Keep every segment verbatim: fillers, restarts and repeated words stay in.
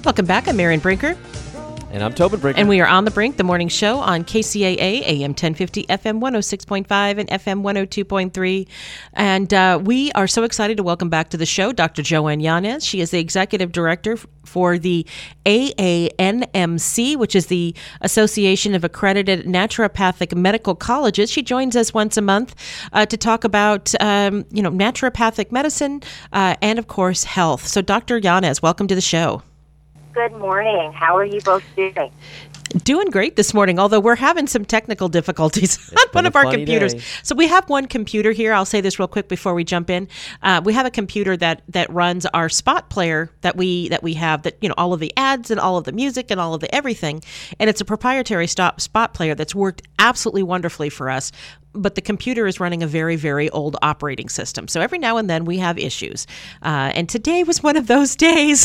Welcome back. I'm Marian Brinker. And I'm Tobin Brinker. And we are on the Brink, the morning show on K C A A, A M ten fifty, F M one oh six point five, and F M one oh two point three. And uh, we are so excited to welcome back to the show Doctor Joanne Yanez. She is the executive director for the A A N M C, which is the Association of Accredited Naturopathic Medical Colleges. She joins us once a month uh, to talk about, um, you know, naturopathic medicine uh, and, of course, health. So, Doctor Yanez, welcome to the show. Good morning. How are you both doing? Doing great this morning, although we're having some technical difficulties on one of our computers. Day. So we have one computer here. I'll say this real quick before we jump in. Uh, we have a computer that that runs our spot player that we that we have, that, you know, all of the ads and all of the music and all of the everything. And it's a proprietary stop spot player that's worked absolutely wonderfully for us. But the computer is running a very, very old operating system. So every now and then we have issues. Uh, and today was one of those days.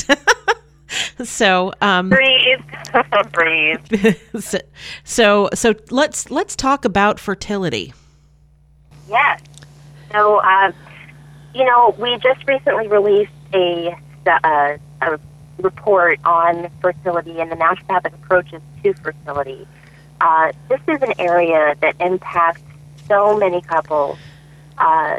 So um, breathe, breathe. so, so so let's let's talk about fertility. Yes. So uh, you know, we just recently released a, a a report on fertility and the naturopathic approaches to fertility. Uh, this is an area that impacts so many couples uh,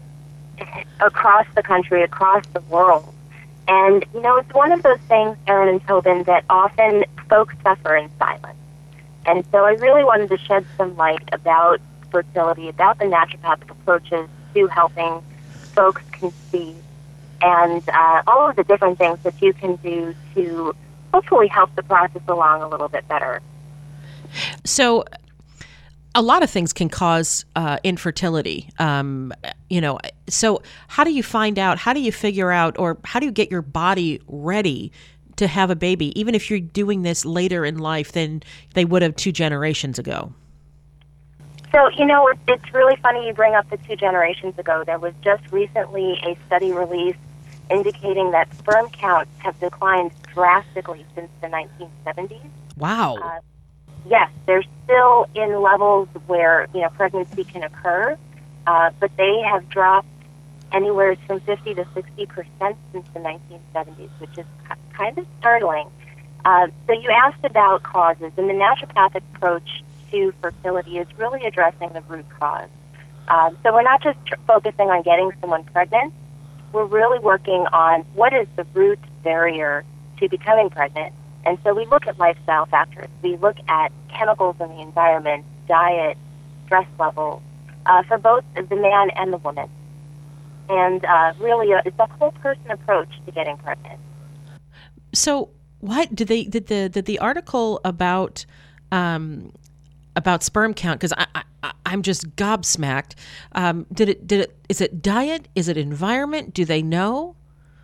across the country, across the world. And, you know, it's one of those things, Aaron and Tobin, that often folks suffer in silence. And so I really wanted to shed some light about fertility, about the naturopathic approaches to helping folks conceive, and uh, all of the different things that you can do to hopefully help the process along a little bit better. So a lot of things can cause uh, infertility, um, you know, so how do you find out, how do you figure out, or how do you get your body ready to have a baby, even if you're doing this later in life than they would have two generations ago? So, you know, it's really funny you bring up the two generations ago. There was just recently a study released indicating that sperm counts have declined drastically since the nineteen seventies. Wow. Uh, Yes, they're still in levels where, you know, pregnancy can occur, uh, but they have dropped anywhere from fifty to sixty percent since the nineteen seventies, which is kind of startling. Uh, so you asked about causes, and the naturopathic approach to fertility is really addressing the root cause. Um, so we're not just tr- focusing on getting someone pregnant. We're really working on what is the root barrier to becoming pregnant. And so we look at lifestyle factors. We look at chemicals in the environment, diet, stress levels, uh, for both the man and the woman. And uh, really, uh, it's a whole person approach to getting pregnant. So, what did they did the did the article about um, about sperm count? Because I, I I'm just gobsmacked. Um, did it did it is it diet? Is it environment? Do they know?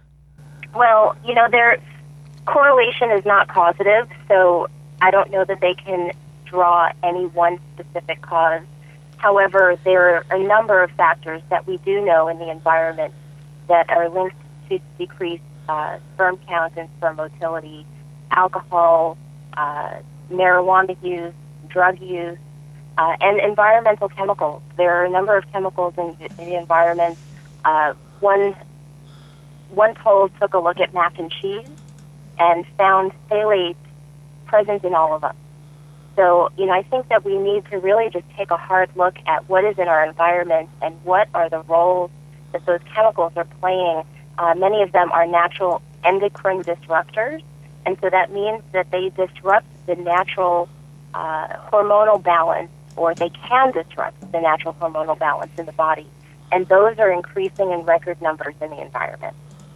Well, you know, there correlation is not causative, so I don't know that they can draw any one specific cause. However, there are a number of factors that we do know in the environment that are linked to decreased uh, sperm count and sperm motility: alcohol, uh, marijuana use, drug use, uh, and environmental chemicals. There are a number of chemicals in, in the environment. Uh, one, one poll took a look at mac and cheese and found phthalates present in all of them. So, you know, I think that we need to really just take a hard look at what is in our environment and what are the roles that those chemicals are playing. Uh, many of them are natural endocrine disruptors, and so that means that they disrupt the natural uh, hormonal balance, or they can disrupt the natural hormonal balance in the body. And those are increasing in record numbers in the environment.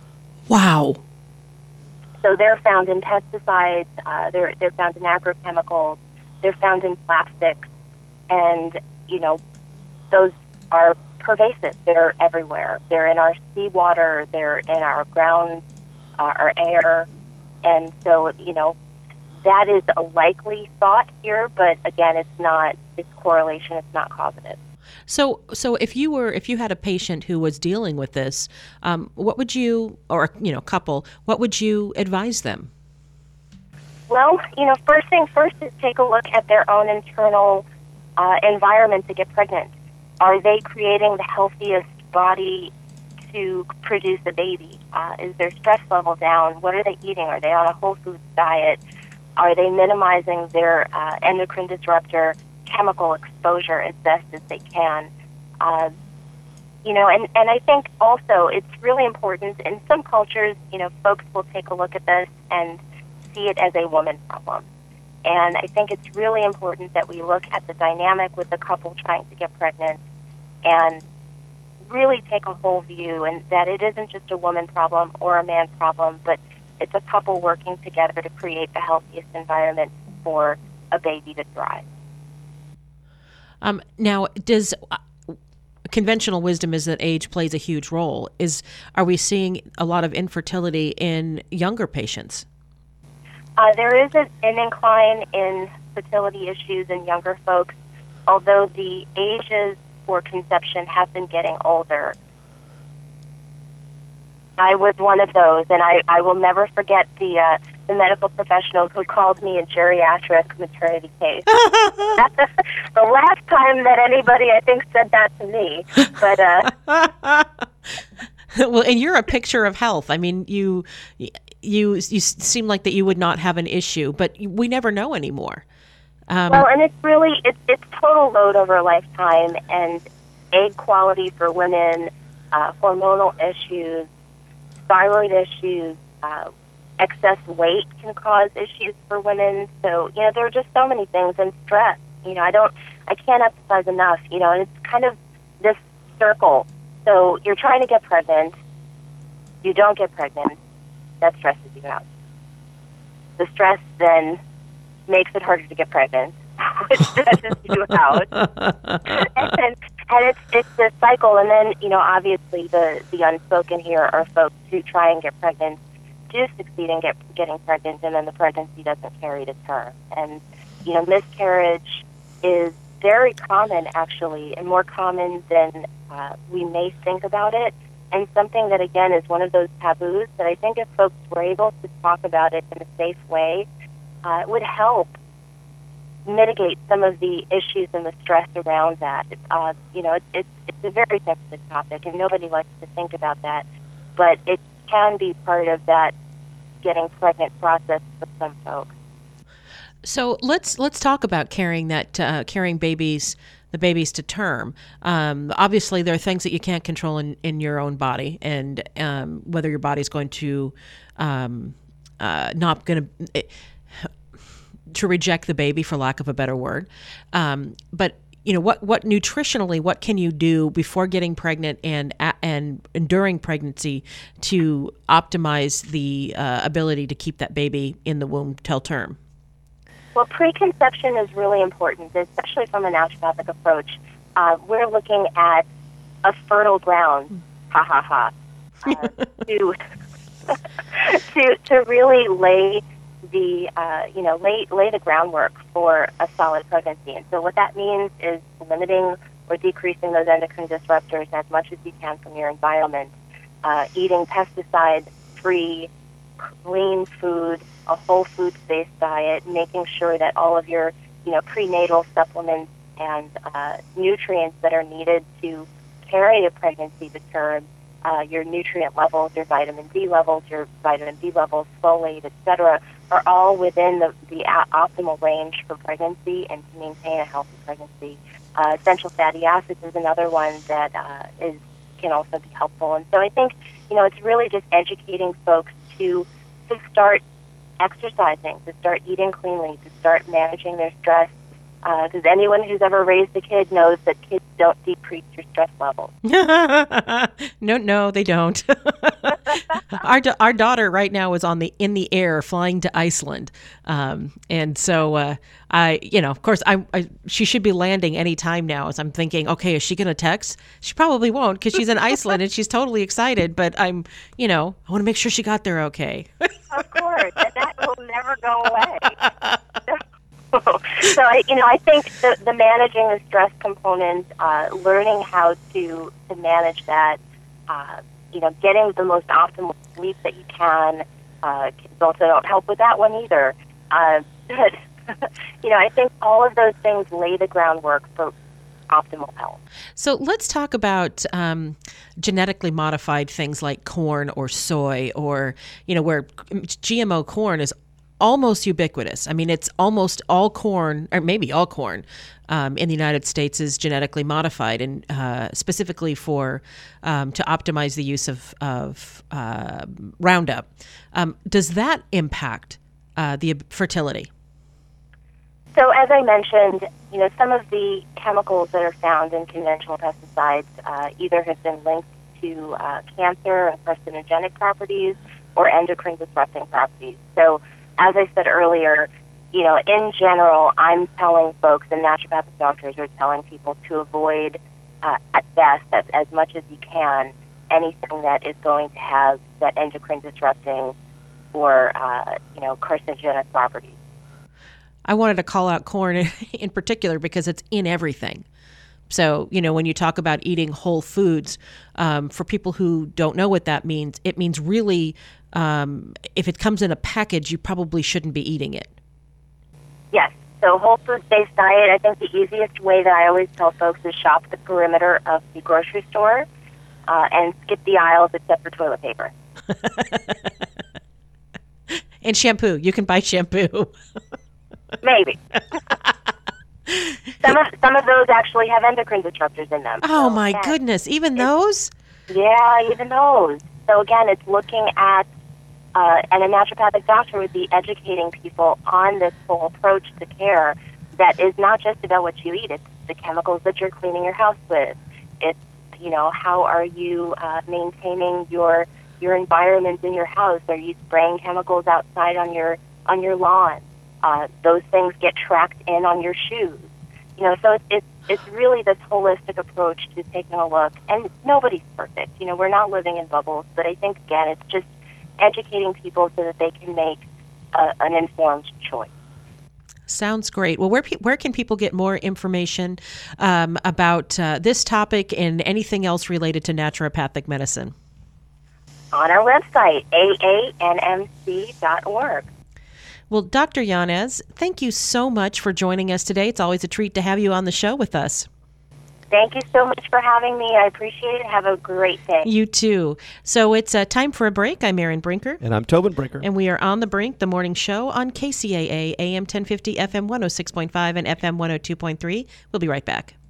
Wow. So they're found in pesticides, uh, they're, they're found in agrochemicals, they're found in plastics, and, you know, those are pervasive. They're everywhere. They're in our seawater, they're in our ground, uh, our air, and so, you know, that is a likely thought here, but again, it's not, it's correlation, it's not causative. So, so if you were, if you had a patient who was dealing with this, um, what would you, or you know, couple, what would you advise them? Well, you know, first thing first is take a look at their own internal uh, environment to get pregnant. Are they creating the healthiest body to produce a baby? Uh, is their stress level down? What are they eating? Are they on a whole foods diet? Are they minimizing their uh, endocrine disruptor chemical exposure as best as they can? Uh, you know, and, and I think also it's really important. In some cultures, you know, folks will take a look at this and see it as a woman problem. And I think it's really important that we look at the dynamic with the couple trying to get pregnant and really take a whole view, and that it isn't just a woman problem or a man problem, but it's a couple working together to create the healthiest environment for a baby to thrive. Um, now, does uh, conventional wisdom is that age plays a huge role? Is are we seeing a lot of infertility in younger patients? Uh, there is a, an incline in fertility issues in younger folks, although the ages for conception have been getting older. I was one of those, and I, I will never forget the uh, the medical professional who called me a geriatric maternity case. The last time that anybody, I think, said that to me. But uh, well, and you're a picture of health. I mean, you you you seem like that you would not have an issue, but we never know anymore. Um, well, and it's really it's it's total load over a lifetime, and egg quality for women, uh, hormonal issues, thyroid issues, uh, excess weight can cause issues for women. So, you know, there are just so many things, and stress. You know, I don't, I can't emphasize enough, you know, and it's kind of this circle. So you're trying to get pregnant, you don't get pregnant, that stresses you out. The stress then makes it harder to get pregnant, which stresses you out. and, and it's it's this cycle, and then, you know, obviously the, the unspoken here are folks who try and get pregnant, do succeed in get, getting pregnant, and then the pregnancy doesn't carry to term. And, you know, miscarriage is very common, actually, and more common than uh, we may think about it, and something that, again, is one of those taboos that I think if folks were able to talk about it in a safe way, uh, it would help mitigate some of the issues and the stress around that. Uh, you know, it, it's it's a very sensitive topic, and nobody likes to think about that, but it can be part of that getting pregnant process for some folks. So let's let's talk about carrying that uh, carrying babies, the babies to term. Um, obviously, there are things that you can't control in, in your own body, and um, whether your body's going to um, uh, not going to to reject the baby, for lack of a better word. Um, but you know, what what nutritionally, what can you do before getting pregnant and and, and during pregnancy to optimize the uh, ability to keep that baby in the womb till term? Well, preconception is really important, especially from a naturopathic approach. Uh, we're looking at a fertile ground, ha ha ha, uh, to to to really lay the uh, you know lay lay the groundwork for a solid pregnancy. And so what that means is limiting or decreasing those endocrine disruptors as much as you can from your environment, uh, eating pesticide-free, clean food, a whole foods-based diet, making sure that all of your, you know, prenatal supplements and uh, nutrients that are needed to carry a pregnancy to term, uh, your nutrient levels, your vitamin D levels, your vitamin B levels, folate, et cetera, are all within the, the a- optimal range for pregnancy and to maintain a healthy pregnancy. Uh, essential fatty acids is another one that uh, is can also be helpful. And so I think, you know, it's really just educating folks to to start exercising, to start eating cleanly, to start managing their stress, because uh, anyone who's ever raised a kid knows that kids don't decrease your stress levels. no, no, they don't. our da- our daughter right now is on the in the air flying to Iceland, um, and so uh, I, you know, of course, I, I she should be landing any time now. As I'm thinking, okay, is she going to text? She probably won't because she's in Iceland and she's totally excited. But I'm, you know, I want to make sure she got there okay. Of course, and that will never go away. So, I, you know, I think the, the managing the stress component, uh, learning how to, to manage that, uh, you know, getting the most optimal sleep that you can, uh, kids also don't help with that one either. Uh, but, you know, I think all of those things lay the groundwork for optimal health. So let's talk about um, genetically modified things like corn or soy, or, you know, where G M O corn is almost ubiquitous. I mean, it's almost all corn, or maybe all corn, um, in the United States is genetically modified, and uh, specifically for um, to optimize the use of of uh, Roundup. Um, does that impact uh, the fertility? So, as I mentioned, you know, some of the chemicals that are found in conventional pesticides uh, either have been linked to uh, cancer and carcinogenic properties or endocrine disrupting properties. So, as I said earlier, you know, in general, I'm telling folks, and naturopathic doctors are telling people to avoid, uh, at best, as, as much as you can, anything that is going to have that endocrine disrupting or, uh, you know, carcinogenic properties. I wanted to call out corn in particular because it's in everything. So, you know, when you talk about eating whole foods, um, for people who don't know what that means, it means really, um, if it comes in a package, you probably shouldn't be eating it. Yes. So whole food-based diet, I think the easiest way that I always tell folks is shop the perimeter of the grocery store uh, and skip the aisles except for toilet paper. And shampoo. You can buy shampoo. Maybe. some of some of those actually have endocrine disruptors in them. Oh, so, my again, goodness. Even those? Yeah, even those. So, again, it's looking at, uh, and a naturopathic doctor would be educating people on this whole approach to care that is not just about what you eat. It's the chemicals that you're cleaning your house with. It's, you know, how are you uh, maintaining your your environment in your house? Are you spraying chemicals outside on your on your lawn? Uh, those things get tracked in on your shoes. You know, so it's, it's it's really this holistic approach to taking a look. And nobody's perfect. You know, we're not living in bubbles. But I think, again, it's just educating people so that they can make a, an informed choice. Sounds great. Well, where pe- where can people get more information um, about uh, this topic and anything else related to naturopathic medicine? On our website, A A N M C dot org. Well, Doctor Yanez, thank you so much for joining us today. It's always a treat to have you on the show with us. Thank you so much for having me. I appreciate it. Have a great day. You too. So it's uh, time for a break. I'm Erin Brinker. And I'm Tobin Brinker. And we are on the Brink, the morning show on K C A A, A M ten fifty, F M one oh six point five, and F M one oh two point three. We'll be right back.